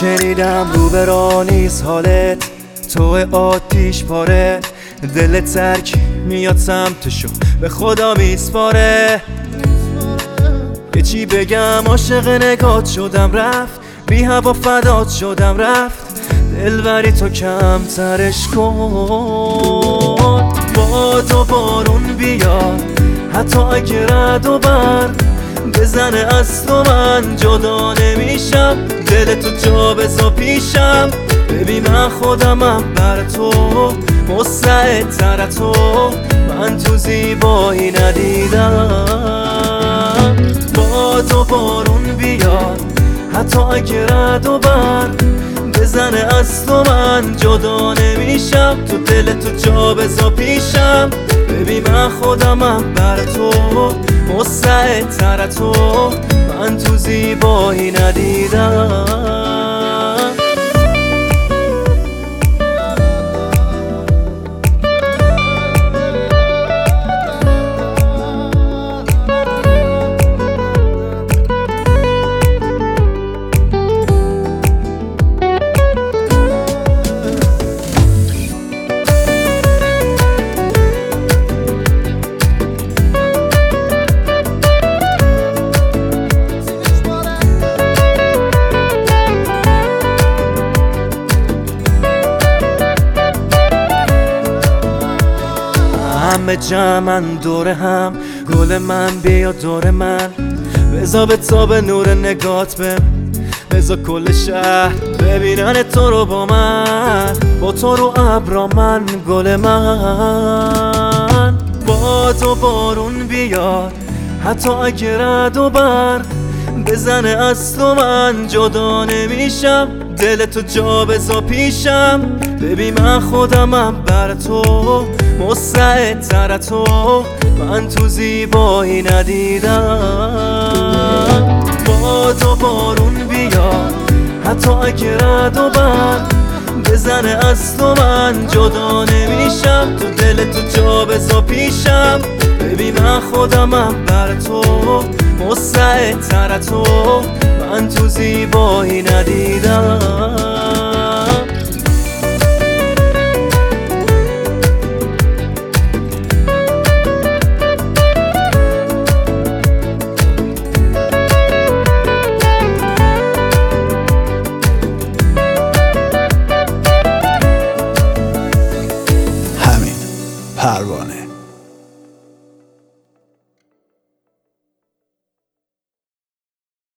شنیدم رو برا نیست حالت، تو آتیش پاره، دلت ترک میاد سمتشو به خدا میسپاره. یه چی بگم عاشق نگات شدم رفت، بی هوا فدات شدم رفت، دلبری تو کمترش کن. باد و بارون بیاد حتی اگه رد و برق بزنه از تو من جدا نمیشم، دل تو جا بزا پیشم. ببین من خودمم بر تو مستعدتر تو، من تو زیبایی ندیدم. باد و بارون بیاد حتی اگه رد و برق بزنه از تو من جدا نمیشم، تو دل تو جا بزا پیشم. ببین من خودمم بر تو مستعدتر تو، من تو زیبایی ندیدم. همه جمعن دور هم، گل من بیا دور من، بزا به تاب نور نگات بزا کل شهر ببینن تو رو با من، با تو رو ابرا من گل من. باد و بارون بیاد حتی اگه رد و برق بزنه از تو من جدا نمیشم، دل تو جا بزا پیشم. ببین من خودمم بر تو مستعدتر تو، من تو زیبایی ندیدم. باد و بارون بیاد حتی اگه رد و برق بزنه از تو من جدا نمیشم، تو دل تو جا بزا پیشم. ببین من خودمم بر تو مستعدتر تو، من تو زیبایی ندیدم. پروانه